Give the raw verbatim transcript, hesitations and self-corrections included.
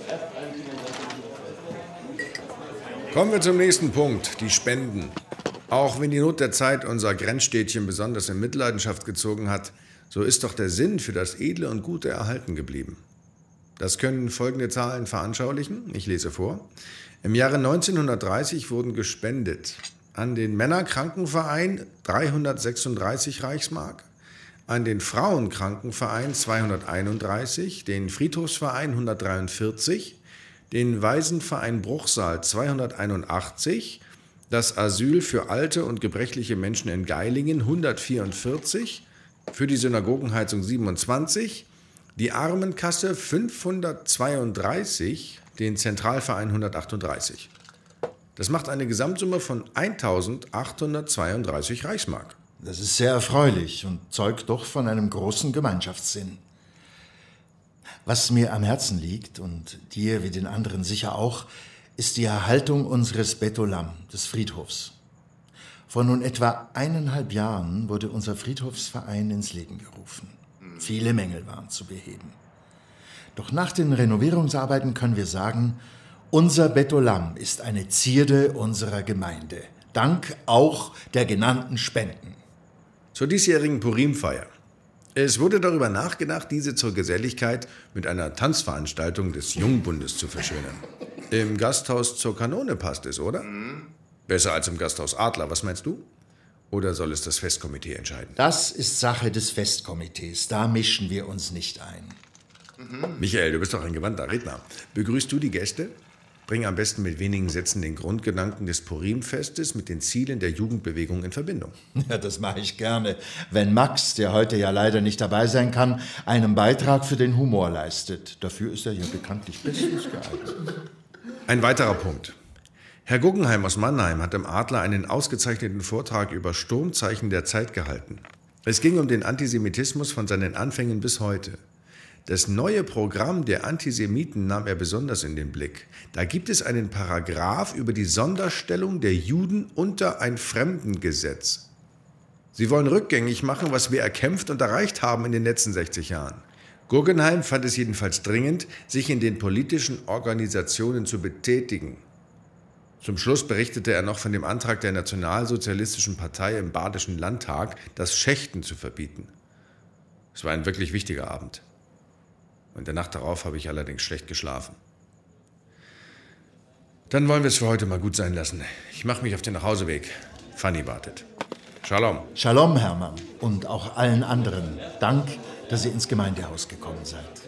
Kommen wir zum nächsten Punkt, die Spenden. Auch wenn die Not der Zeit unser Grenzstädtchen besonders in Mitleidenschaft gezogen hat, so ist doch der Sinn für das Edle und Gute erhalten geblieben. Das können folgende Zahlen veranschaulichen. Ich lese vor. Im Jahre neunzehnhundertdreißig wurden gespendet an den Männerkrankenverein dreihundertsechsunddreißig Reichsmark, an den Frauenkrankenverein zweihunderteinunddreißig, den Friedhofsverein hundertdreiundvierzig, den Waisenverein Bruchsal zweihunderteinundachtzig, das Asyl für alte und gebrechliche Menschen in Geilingen hundertvierundvierzig, für die Synagogenheizung siebenundzwanzig, die Armenkasse fünfhundertzweiunddreißig, den Zentralverein hundertachtunddreißig. Das macht eine Gesamtsumme von eintausendachthundertzweiunddreißig Reichsmark. Das ist sehr erfreulich und zeugt doch von einem großen Gemeinschaftssinn. Was mir am Herzen liegt, und dir wie den anderen sicher auch, ist die Erhaltung unseres Bet Olam, des Friedhofs. Vor nun etwa eineinhalb Jahren wurde unser Friedhofsverein ins Leben gerufen. Viele Mängel waren zu beheben. Doch nach den Renovierungsarbeiten können wir sagen, unser Bet Olam ist eine Zierde unserer Gemeinde. Dank auch der genannten Spenden. Zur diesjährigen Purimfeier. Es wurde darüber nachgedacht, diese zur Geselligkeit mit einer Tanzveranstaltung des Jungbundes zu verschönern. Im Gasthaus zur Kanone passt es, oder? Mhm. Besser als im Gasthaus Adler, was meinst du? Oder soll es das Festkomitee entscheiden? Das ist Sache des Festkomitees, da mischen wir uns nicht ein. Mhm. Michael, du bist doch ein gewandter Redner. Begrüßt du die Gäste? Bring am besten mit wenigen Sätzen den Grundgedanken des Purimfestes mit den Zielen der Jugendbewegung in Verbindung. Ja, das mache ich gerne. Wenn Max, der heute ja leider nicht dabei sein kann, einen Beitrag für den Humor leistet. Dafür ist er ja bekanntlich bestens geeignet. Ein weiterer Punkt. Herr Guggenheim aus Mannheim hat im Adler einen ausgezeichneten Vortrag über Sturmzeichen der Zeit gehalten. Es ging um den Antisemitismus von seinen Anfängen bis heute. Das neue Programm der Antisemiten nahm er besonders in den Blick. Da gibt es einen Paragraph über die Sonderstellung der Juden unter ein Fremdengesetz. Sie wollen rückgängig machen, was wir erkämpft und erreicht haben in den letzten sechzig Jahren. Guggenheim fand es jedenfalls dringend, sich in den politischen Organisationen zu betätigen. Zum Schluss berichtete er noch von dem Antrag der Nationalsozialistischen Partei im Badischen Landtag, das Schächten zu verbieten. Es war ein wirklich wichtiger Abend. In der Nacht darauf habe ich allerdings schlecht geschlafen. Dann wollen wir es für heute mal gut sein lassen. Ich mache mich auf den Nachhauseweg. Fanny wartet. Shalom. Shalom, Hermann. Und auch allen anderen. Dank, dass ihr ins Gemeindehaus gekommen seid.